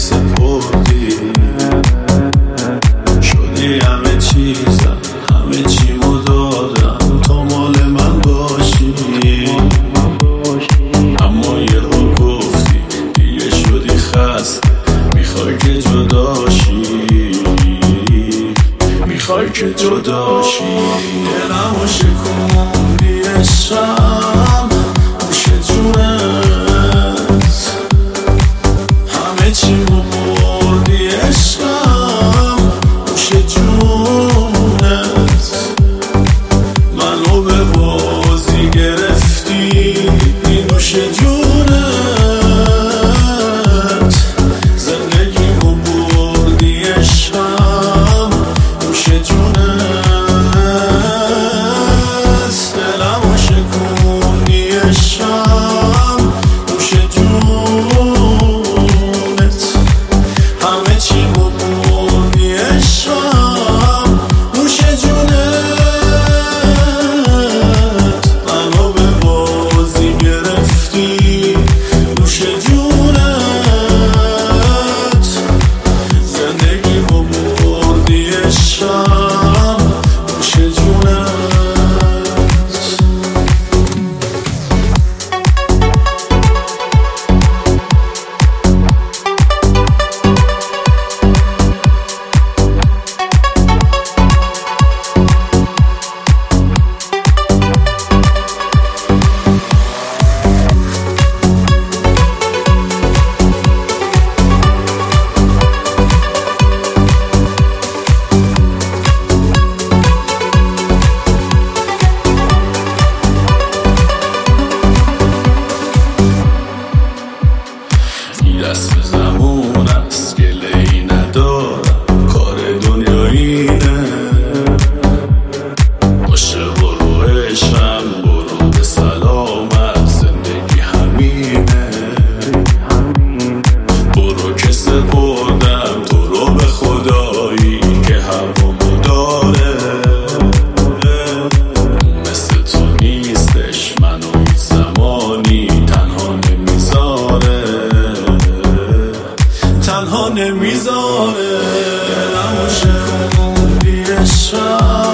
سپردی، شدی همه چیزم، همه چیمو دادم تا مال من باشی. اما یهو گفتی دیگه شدی خسته، میخوای که جداشی، میخوای که جداشی. دلمو شکوندی عشقم، گوش جونت، همه چیمو بردی عشقم، گوش جونت. منو به بازی گرفتی، نوش جونت. زندگیمو بردی عشقم، نوش جونت. دلمو شکوندی عشقم، نوش جونت. همه چیمو بردی عشقم، نوش جونت. منو به بازی گرفتی، نوش جونت. زندگیمو بردی عشقم، نوش جونت. دست به زمون است، گله ای ندارم، کار دنیا اینه. باشه برو عشقم، برو به سلامت، زندگی همینه. برو که سپردم تو رو به خدایی که هوامو داره. مثل تو نیستش، منو هیچ زمانی تنها نمیذاره، تنها نمیذاره. دلمو شکوندی عشقم،